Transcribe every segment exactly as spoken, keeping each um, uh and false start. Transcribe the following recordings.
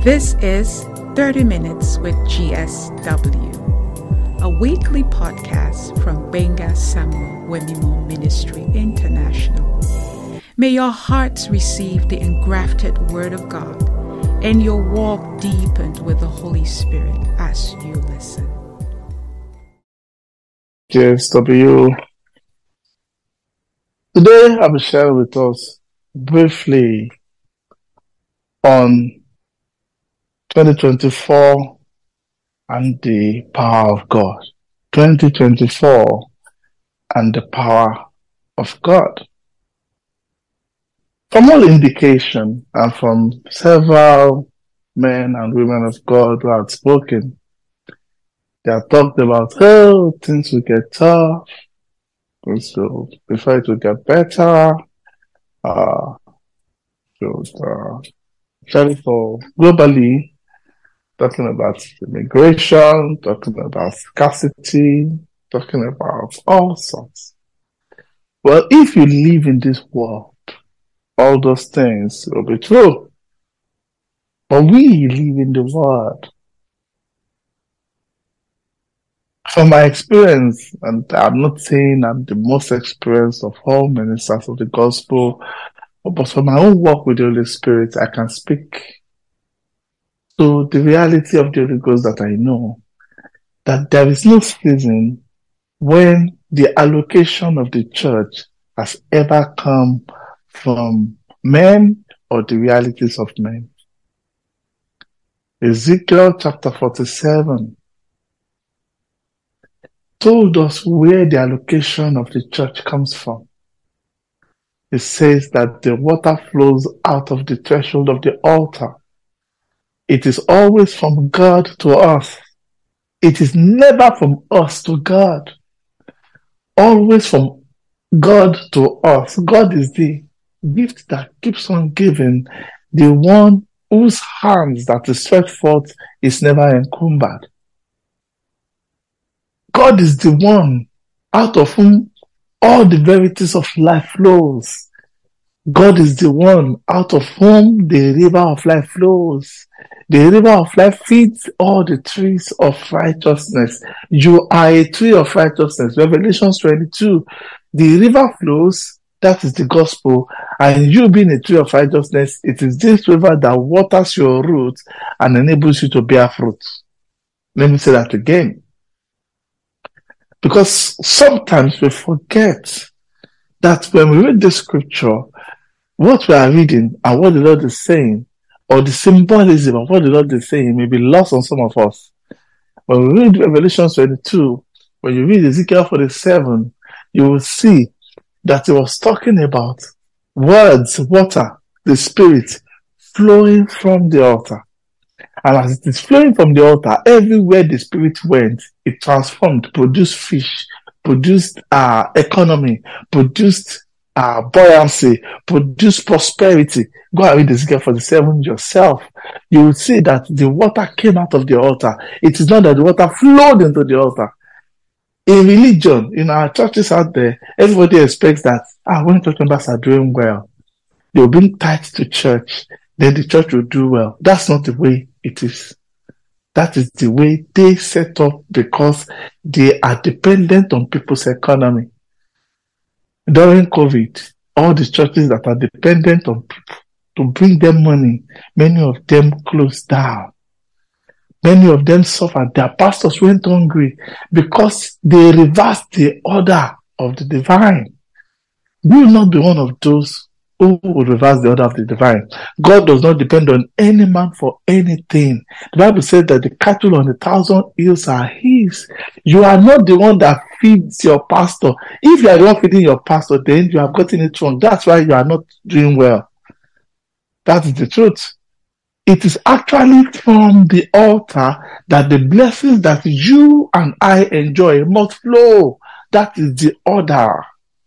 This is thirty minutes with G S W, a weekly podcast from Benga Samuel Wemimo Ministry International. May your hearts receive the engrafted Word of God and your walk deepened with the Holy Spirit as you listen. G S W. Today I will share with us briefly on twenty twenty-four and the power of God. twenty twenty-four and the power of God. From all indication and from several men and women of God who have spoken, they have talked about, oh, things will get tough, so before it will get better, uh, so, uh, sorry for globally, talking about immigration, talking about scarcity, talking about all sorts. Well, if you live in this world, all those things will be true. But we live in the world. From my experience, and I'm not saying I'm the most experienced of all ministers of the gospel, but from my own work with the Holy Spirit, I can speak to the reality of the Holy Ghost that I know, that there is no season when the allocation of the church has ever come from men or the realities of men. Ezekiel chapter forty-seven told us where the allocation of the church comes from. It says that the water flows out of the threshold of the altar. It is always from God to us. It is never from us to God. Always from God to us. God is the gift that keeps on giving, the one whose hands that is stretched forth is never encumbered. God is the one out of whom all the verities of life flows. God is the one out of whom the river of life flows. The river of life feeds all the trees of righteousness. You are a tree of righteousness. Revelation twenty-two. The river flows, that is the gospel, and you being a tree of righteousness, it is this river that waters your roots and enables you to bear fruit. Let me say that again. Because sometimes we forget that when we read the scripture, what we are reading and what the Lord is saying, or the symbolism of what the Lord is saying, may be lost on some of us. When we read Revelation twenty-two, when you read Ezekiel forty-seven, you will see that he was talking about words, water, the Spirit flowing from the altar. And as it is flowing from the altar, everywhere the Spirit went, it transformed, produced fish, produced uh, economy, produced uh, buoyancy, produced prosperity. Go and read Ezekiel forty-seven yourself. You will see that the water came out of the altar. It is not that the water flowed into the altar. In religion, in our churches out there, everybody expects that ah, when church members are doing well, they'll be tied to church, then the church will do well. That's not the way it is. That is the way they set up because they are dependent on people's economy. During COVID, all the churches that are dependent on people to bring them money, many of them closed down. Many of them suffered. Their pastors went hungry because they reversed the order of the divine. You will not be one of those who will reverse the order of the divine. God does not depend on any man for anything. The Bible says that the cattle on a thousand hills are his. You are not the one that feeds your pastor. If you are the one feeding your pastor, then you have gotten it wrong. That's why you are not doing well. That is the truth. It is actually from the altar that the blessings that you and I enjoy must flow. That is the order.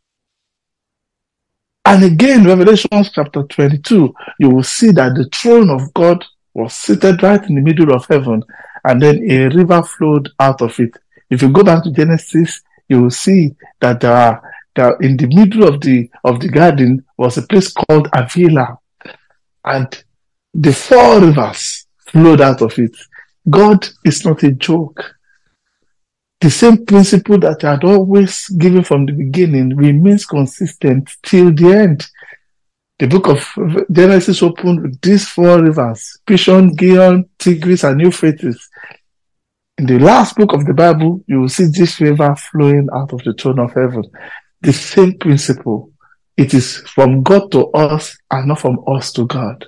And again, Revelation chapter twenty-two, you will see that the throne of God was seated right in the middle of heaven, and then a river flowed out of it. If you go back to Genesis, you will see that there are, there, in the middle of the of the garden was a place called Avila, and the four rivers flowed out of it. God is not a joke. The same principle that I had always given from the beginning remains consistent till the end. The book of Genesis opened with these four rivers: Pishon, Gihon, Tigris, and Euphrates. In the last book of the Bible, you will see this river flowing out of the throne of heaven. The same principle. It is from God to us and not from us to God.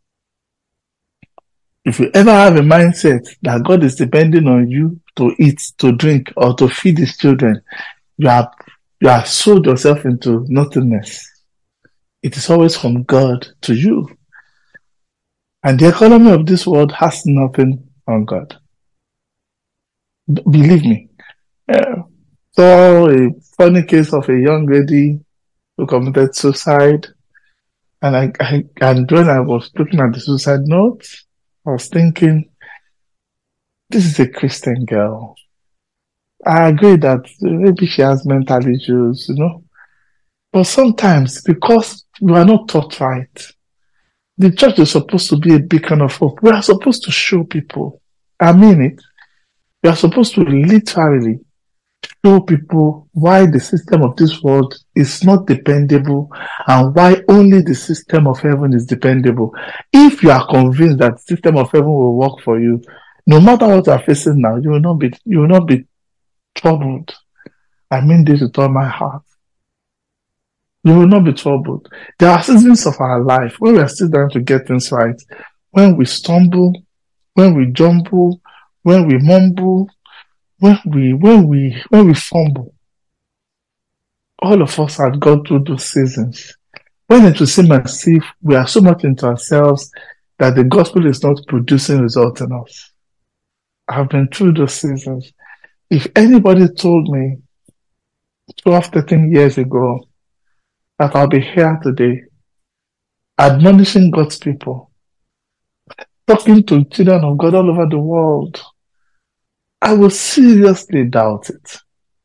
If you ever have a mindset that God is depending on you to eat, to drink, or to feed his children, you have, you have sold yourself into nothingness. It is always from God to you. And the economy of this world has nothing on God. B- believe me. Uh, saw a funny case of a young lady who committed suicide. And I, I and when I was looking at the suicide note, I was thinking, this is a Christian girl. I agree that maybe she has mental issues, you know. But sometimes, because we are not taught right, the church is supposed to be a beacon of hope. We are supposed to show people. I mean it. We are supposed to literally show people why the system of this world is not dependable and why only the system of heaven is dependable. If you are convinced that the system of heaven will work for you, no matter what you are facing now, you will not be you will not be troubled. I mean this with all my heart. You will not be troubled. There are seasons of our life when we are still trying to get things right, when we stumble, when we jumble, when we mumble, when we when we when we fumble. All of us have gone through those seasons. When it will seem as if we are so much into ourselves that the gospel is not producing results in us. I've been through those seasons. If anybody told me twelve, thirteen years ago that I'll be here today, admonishing God's people, talking to children of God all over the world, I will seriously doubt it.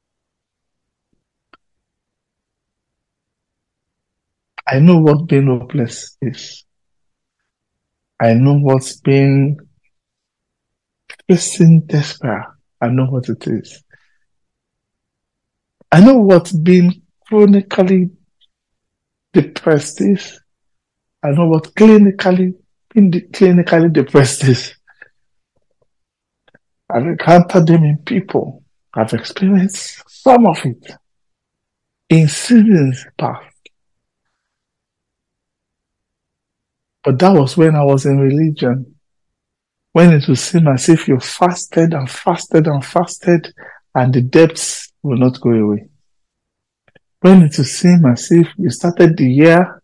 I know what being hopeless is. I know what's being facing despair. I know what it is. I know what being chronically depressed is. I know what clinically being de- clinically depressed is. I've encountered them in people. I've experienced some of it in seasons past. But that was when I was in religion. When it would seem as if you fasted and fasted and fasted and the debts will not go away. When it would seem as if you started the year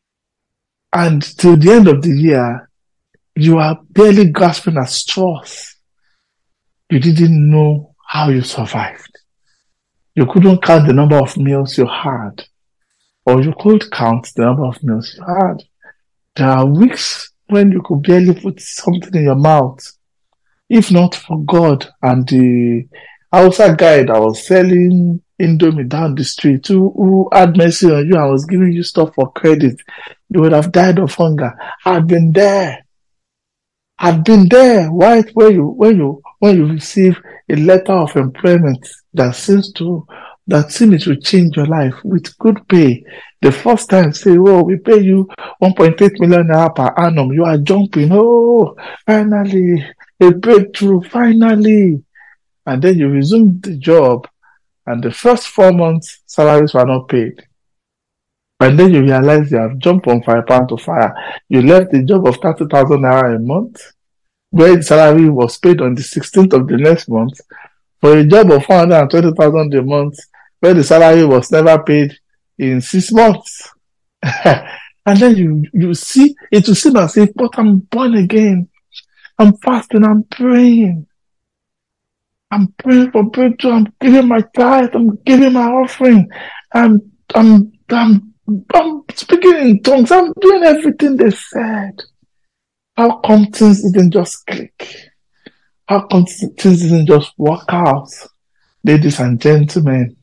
and till the end of the year, you are barely grasping at straws. You didn't know how you survived. You couldn't count the number of meals you had, or you could count the number of meals you had. There are weeks when you could barely put something in your mouth, if not for God and the Hausa guy that was selling Indomie down the street who, who had mercy on you and was giving you stuff for credit. You would have died of hunger. I've been there. I've been there. Why? When you when you when you receive a letter of employment that seems to that seems to change your life with good pay. The first time say, "Oh, we pay you one point eight million naira per annum." You are jumping. Oh, finally a breakthrough. Finally, and then you resume the job, and the first four months salaries were not paid. And then you realize you have jumped from fire pan to fire. You left the job of thirty thousand naira a month, where the salary was paid on the sixteenth of the next month, for a job of four hundred twenty thousand a month, where the salary was never paid in six months. And then you, you see, it will seem as if, but I'm born again. I'm fasting, I'm praying. I'm praying for breakthrough. I'm giving my tithe. I'm giving my offering. I'm, I'm, I'm, I'm speaking in tongues. I'm doing everything they said. How come things didn't just click? How come things didn't just work out? Ladies and gentlemen,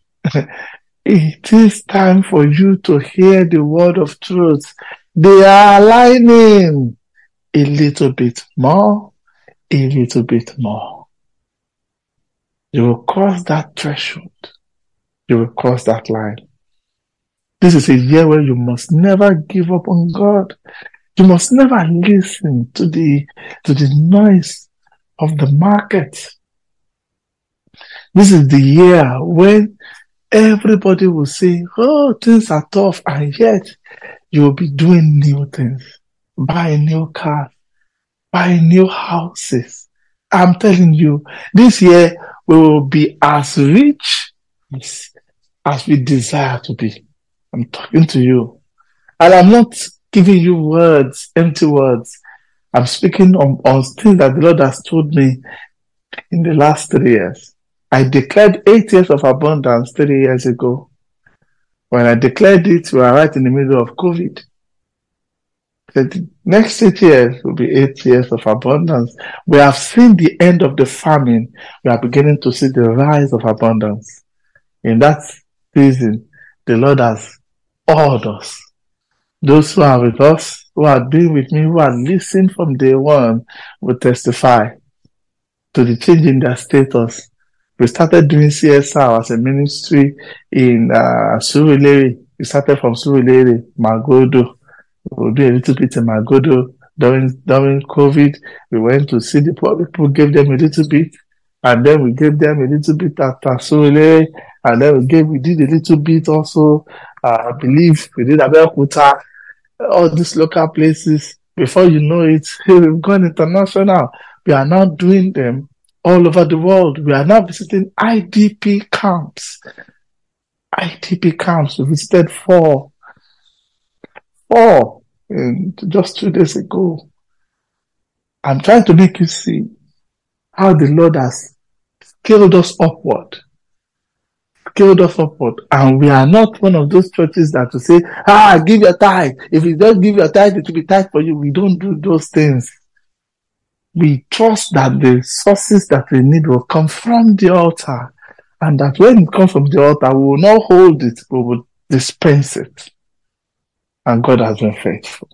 it is time for you to hear the word of truth. They are aligning a little bit more, a little bit more. You will cross that threshold. You will cross that line. This is a year where you must never give up on God. You must never listen to the, to the noise of the market. This is the year when everybody will say, oh, things are tough, and yet you will be doing new things. Buy new cars, buy new houses. I'm telling you, this year we will be as rich as, as we desire to be. I'm talking to you. And I'm not giving you words, empty words. I'm speaking on, on things that the Lord has told me in the last three years. I declared eight years of abundance three years ago. When I declared it, we were right in the middle of COVID. The next eight years will be eight years of abundance. We have seen the end of the famine. We are beginning to see the rise of abundance. In that season, the Lord has awed us. Those who are with us, who have been with me, who are listening from day one, will testify to the change in their status. We started doing C S R as a ministry in uh, Surulere. We started from Surulere, Magodo. We'll do a little bit in Magodo. During, during COVID, we went to see the poor people, gave them a little bit, and then we gave them a little bit at Surulere, and then we gave, we did a little bit also, uh, I believe we did Abeokuta, all these local places. Before you know it, we've gone international. We are now doing them all over the world. We are now visiting I D P camps. I D P camps. We visited four. Four in just two days ago. I'm trying to make you see how the Lord has scaled us upward. Scaled us upward. And we are not one of those churches that will say, ah, give your tithe. If you don't give your tithe, it will be tithe for you. We don't do those things. We trust that the sources that we need will come from the altar, and that when it comes from the altar, we will not hold it, we will dispense it. And God has been faithful.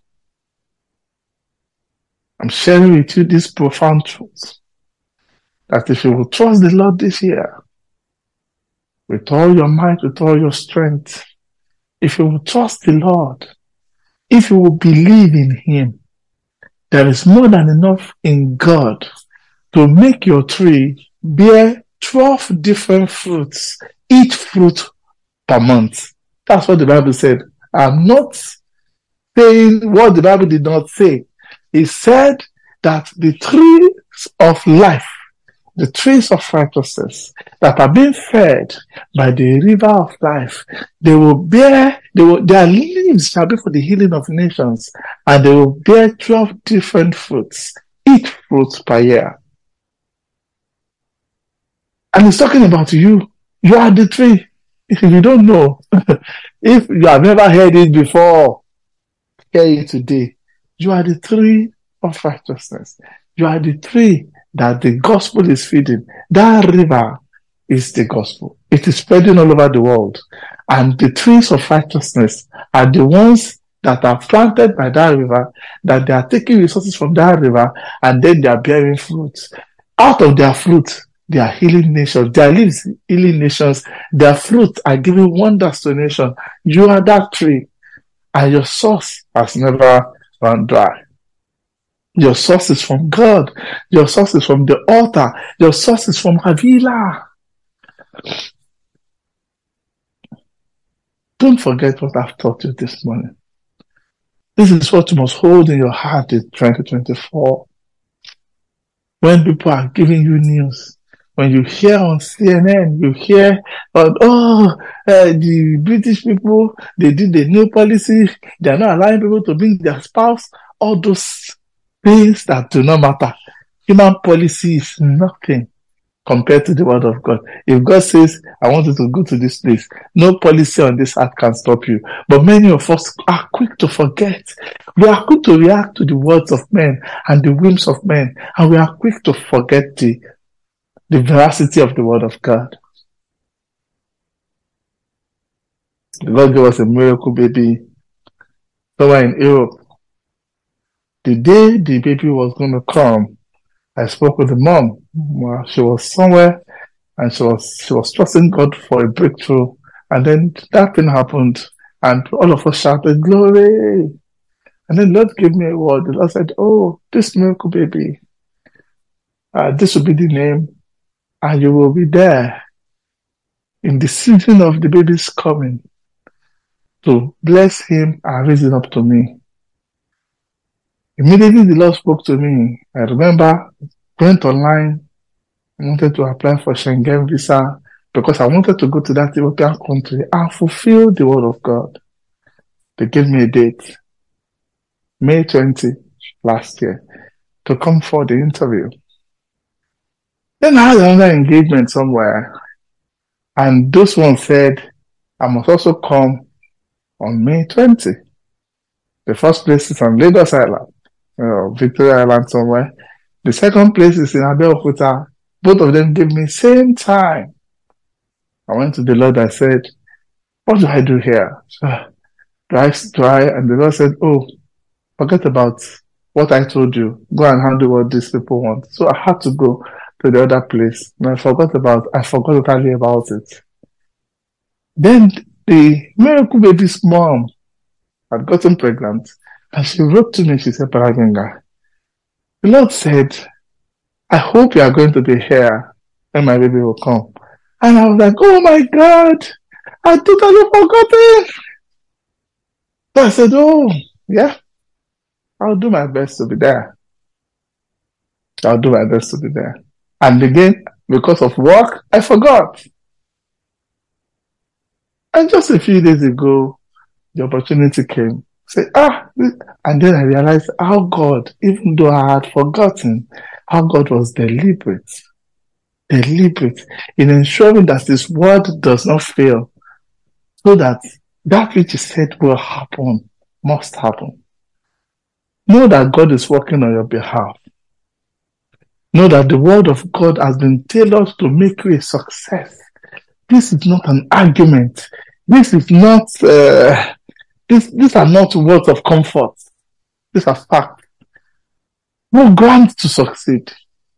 I'm sharing with you this profound truth, that if you will trust the Lord this year, with all your might, with all your strength, if you will trust the Lord, if you will believe in Him, there is more than enough in God to make your tree bear twelve different fruits, each fruit per month. That's what the Bible said. I'm not saying what the Bible did not say. It said that the trees of life, the trees of righteousness that are being fed by the river of life, they will bear, they will, their leaves shall be for the healing of nations, and they will bear twelve different fruits, each fruit per year. And it's talking about you. You are the tree. If you don't know, if you have never heard it before, hear it today. You are the tree of righteousness. You are the tree that the gospel is feeding. That river is the gospel. It is spreading all over the world. And the trees of righteousness are the ones that are planted by that river, that they are taking resources from that river, and then they are bearing fruits. Out of their fruit, they are healing nations. Their leaves healing nations. Their fruit are giving wonders to nations. You are that tree, and your source has never run dry. Your source is from God. Your source is from the altar. Your source is from Havila. Don't forget what I've taught you this morning. This is what you must hold in your heart in twenty twenty-four. When people are giving you news, when you hear on C N N, you hear, uh, oh, uh, the British people, they did a new policy. They are not allowing people to bring their spouse. All those things that do not matter. Human policy is nothing compared to the word of God. If God says, I want you to go to this place, no policy on this earth can stop you. But many of us are quick to forget. We are quick to react to the words of men and the whims of men. And we are quick to forget the, the veracity of the word of God. God gave us a miracle baby somewhere in Europe. The day the baby was going to come, I spoke with the mom. Well, she was somewhere and she was she was trusting God for a breakthrough. And then that thing happened and all of us shouted, "Glory!" And then the Lord gave me a word. The Lord said, "Oh, this miracle baby, uh, this will be the name, and you will be there in the season of the baby's coming to bless him and raise him up to me." Immediately the Lord spoke to me. I remember, went online, I wanted to apply for Schengen visa because I wanted to go to that European country and fulfill the word of God. They gave me a date, May twentieth last year, to come for the interview. Then I had another engagement somewhere, and those ones said I must also come on May twentieth. The first place is on Lagos Island, uh, Victoria Island somewhere. The second place is in Abeokuta. Both of them gave me same time. I went to the Lord. I said, "What do I do here? Do I try?" And the Lord said, "Oh, forget about what I told you. Go and handle what these people want." So I had to go to the other place. And I forgot about, I forgot to tell you about it. Then the miracle baby's mom had gotten pregnant and she wrote to me. She said, "Brother Gbenga, the Lord said, I hope you are going to be here when my baby will come." And I was like, "Oh my God, I totally forgot it." So I said, "Oh, yeah, I'll do my best to be there. I'll do my best to be there." And again, because of work, I forgot. And just a few days ago, the opportunity came. Say, ah, and then I realized how God, even though I had forgotten, how God was deliberate, deliberate in ensuring that His word does not fail, so that that which He said will happen, must happen. Know that God is working on your behalf. Know that the word of God has been tailored to make you a success. This is not an argument. This is not, uh, this, these are not words of comfort. These are facts. Programmed to succeed.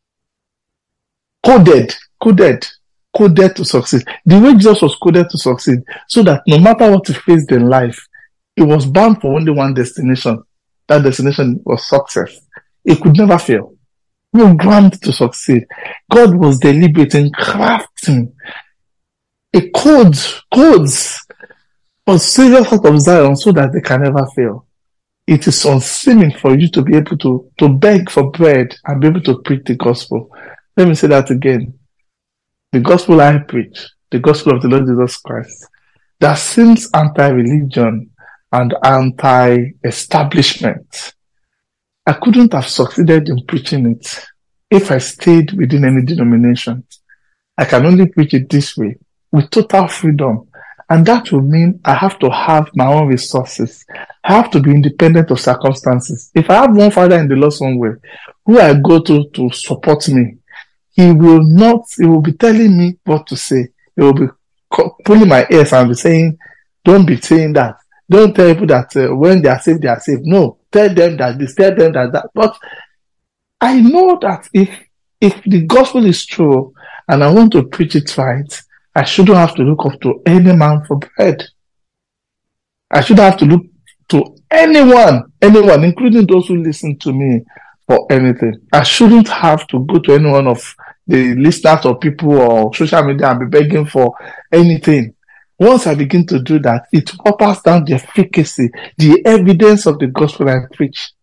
Coded, coded, coded to succeed. The way Jesus was coded to succeed, so that no matter what he faced in life, he was bound for only one destination. That destination was success. It could never fail. Programmed to succeed. God was deliberate in crafting a code, codes for serious out of Zion so that they can never fail. It is unseeming for you to be able to, to beg for bread and be able to preach the gospel. Let me say that again. The gospel I preach, the gospel of the Lord Jesus Christ, that seems anti-religion and anti-establishment. I couldn't have succeeded in preaching it if I stayed within any denomination. I can only preach it this way, with total freedom. And that will mean I have to have my own resources. I have to be independent of circumstances. If I have one father in the Lord somewhere who I go to to support me, he will not, he will be telling me what to say. He will be pulling my ears and be saying, "Don't be saying that. Don't tell people that uh, when they are saved, they are saved. No, tell them that this, tell them that that." But I know that if if the gospel is true and I want to preach it right, I shouldn't have to look up to any man for bread. I shouldn't have to look to anyone, anyone, including those who listen to me, for anything. I shouldn't have to go to any one of the listeners or people or social media and be begging for anything. Once I begin to do that, it waters down the efficacy, the evidence of the gospel I preach.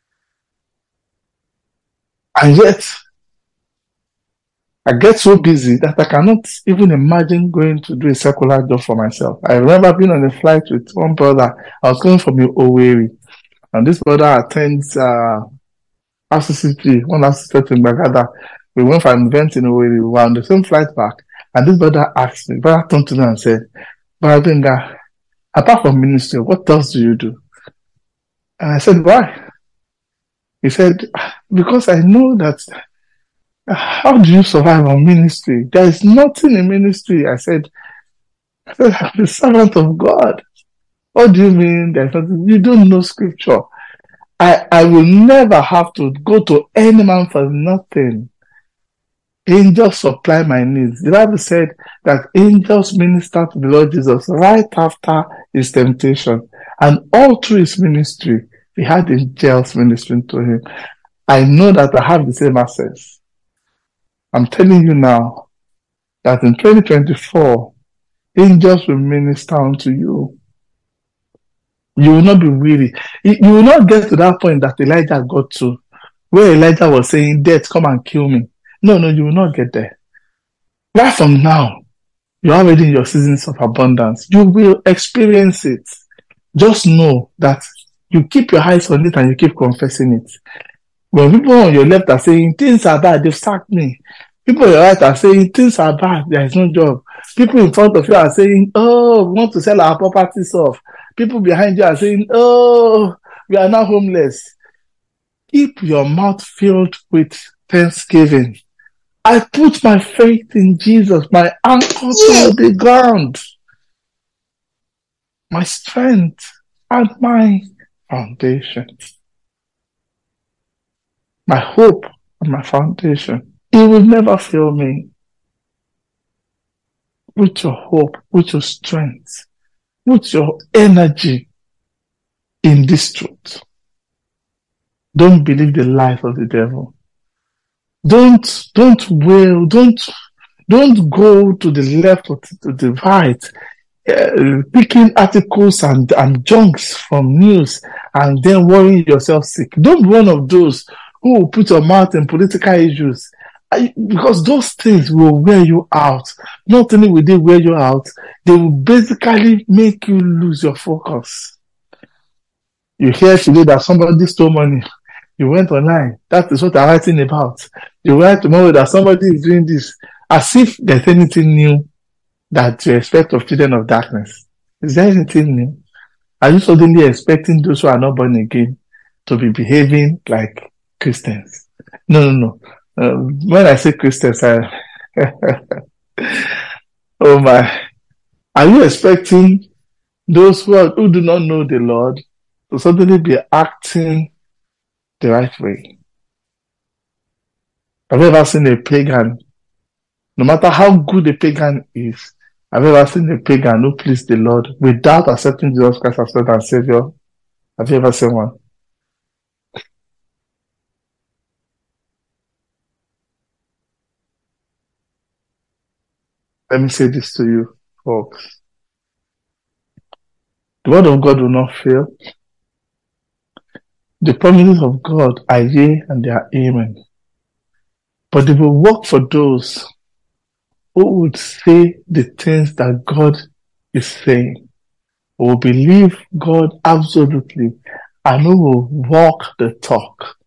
And yet, I get so busy that I cannot even imagine going to do a secular job for myself. I remember being on a flight with one brother. I was coming from Owerri, and this brother attends uh, R C C P, one R C C P in Bagada. We went for an event in Owerri. We were on the same flight back, and this brother asked me, brother turned to me and said, "Brother Gbenga, apart from ministry, what else do you do?" And I said, "Why?" He said, "Because I know that, how do you survive on ministry? There is nothing in ministry." I said, I said, "I'm the servant of God." "What do you mean there's nothing? You don't know scripture." I, I will never have to go to any man for nothing. Angels supply my needs. The Bible said that angels ministered to the Lord Jesus right after his temptation. And all through his ministry, he had angels ministering to him. I know that I have the same access. I'm telling you now that in twenty twenty-four, angels will minister unto you. You will not be weary. You will not get to that point that Elijah got to, where Elijah was saying, death, come and kill me. No, no, you will not get there. Right from now, you're already in your seasons of abundance. You will experience it. Just know that you keep your eyes on it and you keep confessing it. When people on your left are saying, things are bad, they've sacked me. People on your right are saying, things are bad, there is no job. People in front of you are saying, oh, we want to sell our properties off. People behind you are saying, oh, we are now homeless. Keep your mouth filled with thanksgiving. I put my faith in Jesus, my anchor to the ground, my strength and my foundation, my hope and my foundation. He will never fail me. Put your hope, put your strength, put your energy in this truth. Don't believe the lies of the devil. Don't, don't wail, don't, don't go to the left or to the right, uh, picking articles and, and junks from news and then worrying yourself sick. Don't be one of those who will put your mouth in political issues, I, because those things will wear you out. Not only will they wear you out, they will basically make you lose your focus. You hear today that somebody stole money. You went online. That is what I'm writing about. You write tomorrow that somebody is doing this. As if there's anything new that you expect of children of darkness. Is there anything new? Are you suddenly expecting those who are not born again to be behaving like Christians? No, no, no. Uh, when I say Christians, I... oh my. Are you expecting those who, are, who do not know the Lord to suddenly be acting the right way? Have you ever seen a pagan, no matter how good a pagan is, have you ever seen a pagan who pleased the Lord without accepting Jesus Christ as Lord and Savior? Have you ever seen one? Let me say this to you, folks. The word of God will not fail. The promises of God are yea and they are amen. But they will work for those who would say the things that God is saying, who will believe God absolutely, and who will walk the talk.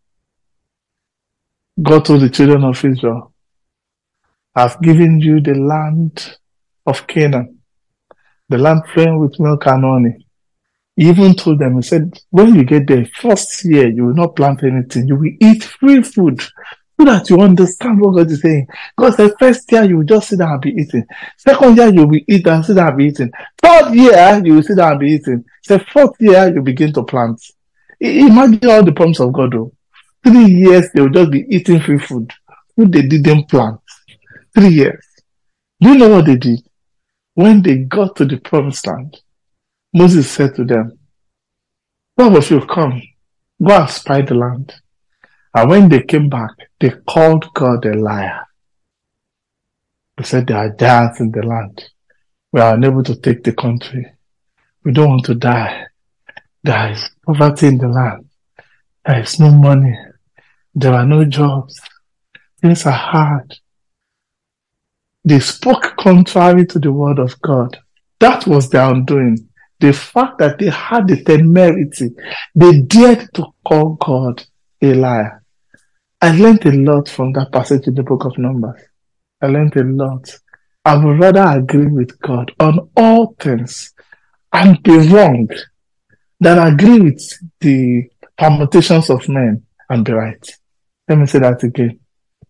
God told the children of Israel, I've given you the land of Canaan, the land flowing with milk and honey. He even told them, he said, when you get there, first year, you will not plant anything. You will eat free food so that you understand what God is saying. God said, first year, you will just sit down and be eating. Second year, you will eat and sit down and be eating. Third year, you will sit down and be eating. So fourth year, you begin to plant. Imagine all the promise of God, though. Three years, they will just be eating free food. Food they didn't plant. Three years. Do you know what they did? When they got to the promised land, Moses said to them, "What of you? Come, go and spy the land." And when they came back, they called God a liar. They said there are giants in the land. We are unable to take the country. We don't want to die. There is poverty in the land. There is no money. There are no jobs. Things are hard. They spoke contrary to the word of God. That was their undoing. The fact that they had the temerity, they dared to call God a liar. I learned a lot from that passage in the book of Numbers. I learned a lot. I would rather agree with God on all things and be wrong than agree with the permutations of men and be right. Let me say that again.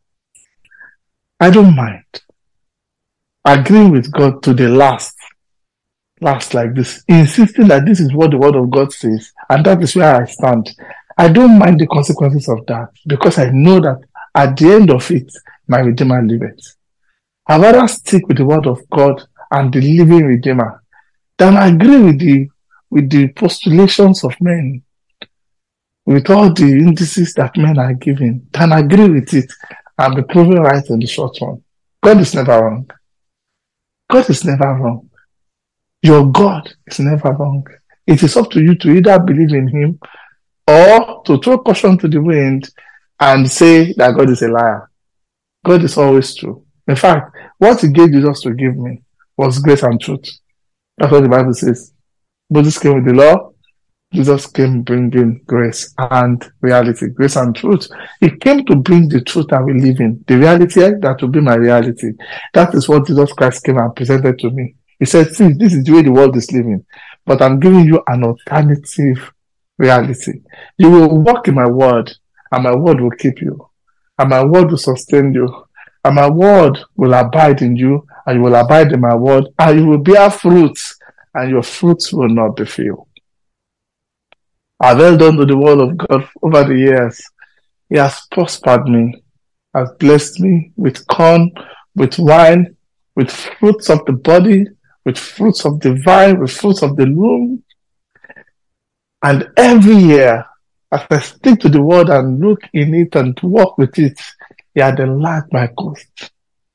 I don't mind agreeing with God to the last. Last like this, insisting that this is what the word of God says, and that is where I stand. I don't mind the consequences of that because I know that at the end of it, my Redeemer liveth. I'd rather stick with the word of God and the living Redeemer than agree with the with the postulations of men, with all the indices that men are giving, than agree with it and be proven right in the short run. God is never wrong. God is never wrong. Your God is never wrong. It is up to you to either believe in him or to throw caution to the wind and say that God is a liar. God is always true. In fact, what he gave Jesus to give me was grace and truth. That's what the Bible says. Moses came with the law. Jesus came bringing grace and reality, grace and truth. He came to bring the truth that we live in, the reality that will be my reality. That is what Jesus Christ came and presented to me. He said, see, this is the way the world is living, but I'm giving you an alternative reality. You will walk in my word, and my word will keep you, and my word will sustain you, and my word will abide in you, and you will abide in my word, and you will bear fruits, and your fruits will not be few. I've held on to the word of God over the years. He has prospered me, has blessed me with corn, with wine, with fruits of the body, with fruits of the vine, with fruits of the loom. And every year, as I stick to the word and look in it and walk with it, he had enlarged my coast.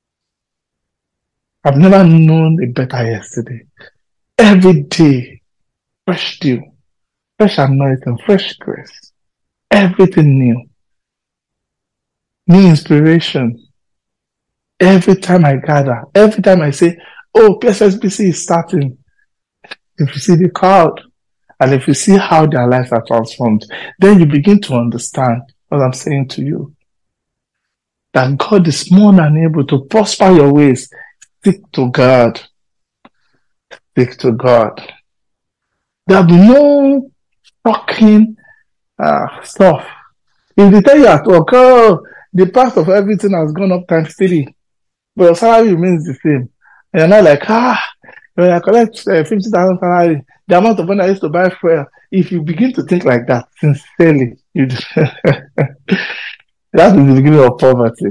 I've never known a better yesterday. Every day, fresh dew, fresh anointing, fresh grace, everything new, new inspiration. Every time I gather, every time I say, oh, P S S B C is starting, if you see the crowd, and if you see how their lives are transformed, then you begin to understand what I'm saying to you. That God is more than able to prosper your ways. Stick to God. Stick to God. There'll be no talking uh, stuff. If they tell you at work, oh, the price of everything has gone up times three, but your salary remains the same. And you're not like, ah, when I collect uh, fifty thousand salary, the amount of money I used to buy fuel. If you begin to think like that, sincerely, you that is the beginning of poverty.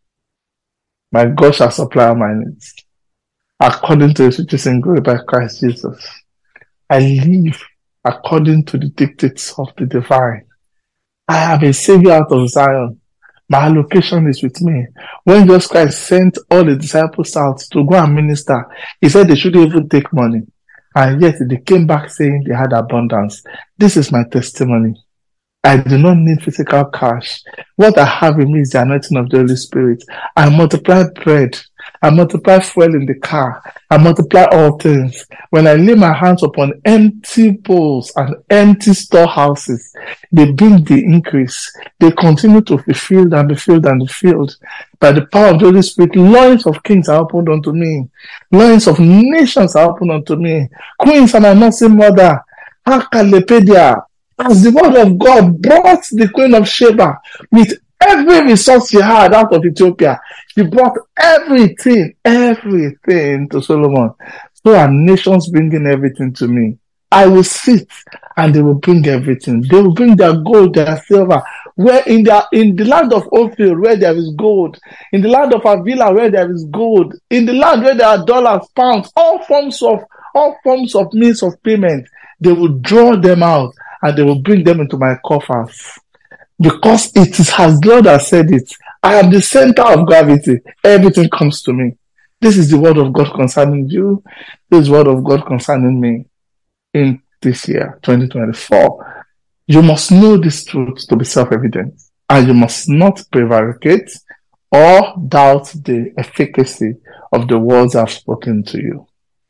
My God shall supply my needs according to his riches in glory by Christ Jesus. I live according to the dictates of the divine. I have a savior out of Zion. My allocation is with me. When Jesus Christ sent all the disciples out to go and minister, he said they shouldn't even take money. And yet they came back saying they had abundance. This is my testimony. I do not need physical cash. What I have in me is the anointing of the Holy Spirit. I multiply bread. I multiply fuel in the car. I multiply all things. When I lay my hands upon empty bowls and empty storehouses, they bring the increase. They continue to be filled and be filled and be filled. By the power of the Holy Spirit, loins of kings are opened unto me. Loins of nations are opened unto me. Queens and a nursing mother. Hakalepedia. As the word of God brought the Queen of Sheba with every resource she had out of Ethiopia, she brought everything, everything to Solomon. So are nations bringing everything to me. I will sit and they will bring everything. They will bring their gold, their silver. Where in the, in the land of Ophir, where there is gold, in the land of Avila, where there is gold, in the land where there are dollars, pounds, all forms of, all forms of means of payment, they will draw them out. And they will bring them into my coffers. Because it is as God has said it. I am the center of gravity. Everything comes to me. This is the word of God concerning you. This is the word of God concerning me in this year, twenty twenty-four. You must know this truth to be self-evident. And you must not prevaricate or doubt the efficacy of the words I've spoken to you.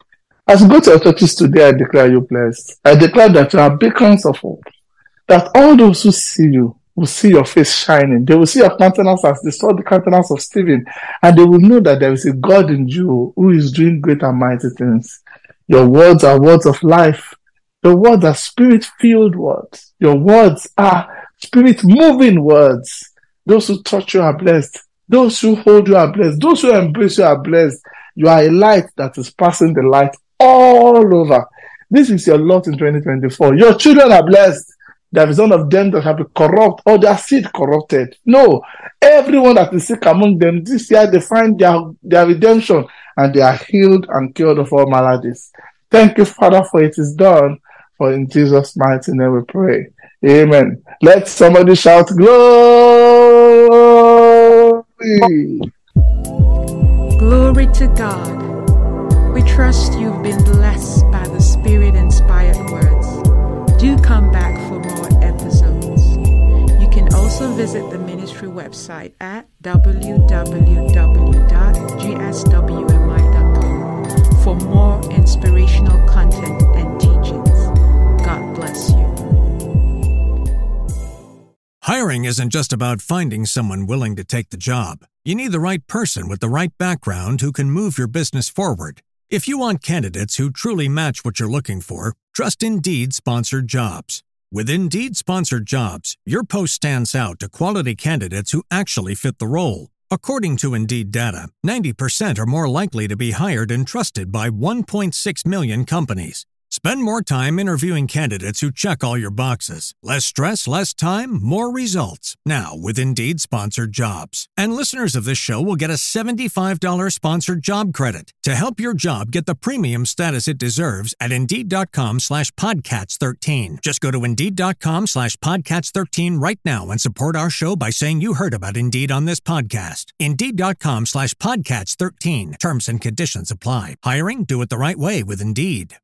As you go to your churches today, I declare you blessed. I declare that you are beacons of hope. That all those who see you will see your face shining. They will see your countenance as they saw the countenance of Stephen. And they will know that there is a God in you who is doing great and mighty things. Your words are words of life. Your words are spirit-filled words. Your words are spirit-moving words. Those who touch you are blessed. Those who hold you are blessed. Those who embrace you are blessed. You are a light that is passing the light all over. This is your lot in twenty twenty-four. Your children are blessed. there is none of them that shall be corrupt or their seed corrupted. No, everyone that is sick among them, this year they find their, their redemption and they are healed and cured of all maladies. Thank you, Father, for it is done. For in Jesus' mighty name we pray. Amen. Let somebody shout glory. Glory to God. We trust you've been blessed by the Spirit-inspired words. Do come back for more episodes. You can also visit the ministry website at w w w dot g s w m i dot com for more inspirational content and teachings. God bless you. Hiring isn't just about finding someone willing to take the job. You need the right person with the right background who can move your business forward. If you want candidates who truly match what you're looking for, trust Indeed Sponsored Jobs. With Indeed Sponsored Jobs, your post stands out to quality candidates who actually fit the role. According to Indeed data, ninety percent are more likely to be hired and trusted by one point six million companies. Spend more time interviewing candidates who check all your boxes. Less stress, less time, more results. Now with Indeed Sponsored Jobs. And listeners of this show will get a seventy-five dollars sponsored job credit to help your job get the premium status it deserves at Indeed.com slash Podcats13. Just go to Indeed.com slash Podcats13 right now and support our show by saying you heard about Indeed on this podcast. Indeed.com slash Podcats13. Terms and conditions apply. Hiring? Do it the right way with Indeed.